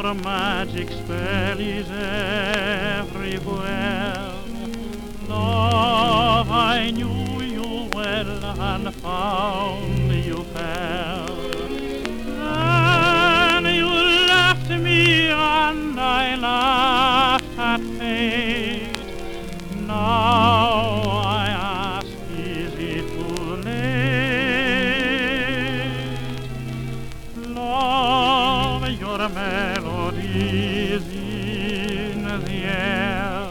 your magic spell is everywhere. Love, I knew you well and found you fair. Then you left me and I laughed at fate. Now I ask, is it too late? Love, your melodies in the air,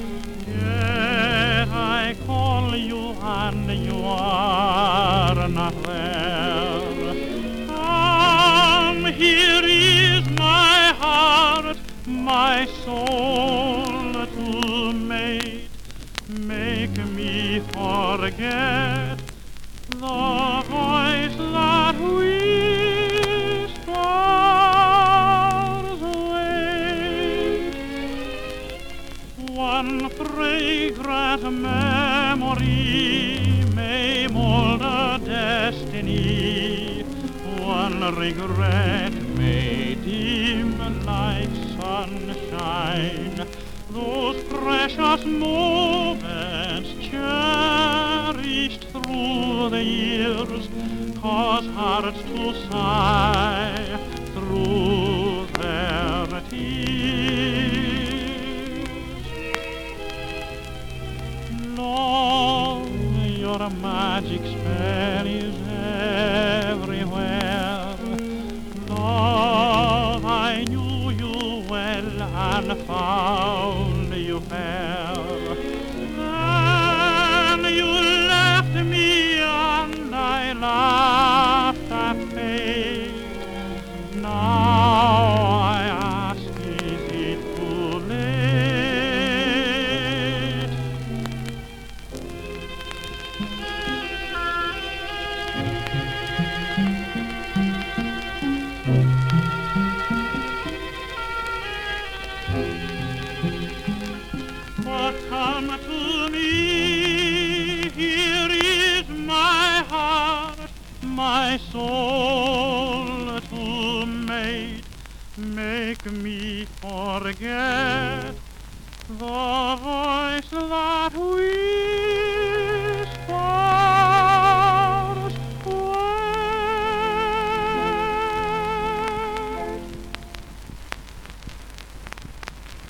yet I call you and you are not there. Come, here is my heart, my soul to make me forget the voice that whispers away. One fragrant memory may mold a destiny. One regret may dim like sunshine those precious moments cherished through the years, cause hearts to sigh through their tears. Love, your magic spell is everywhere. Love, I knew you well and found you fair. Then you left me and I laughed at fate. Now I ask, is it too late? But come to me, here is my heart, my soul to make me forget the voice that we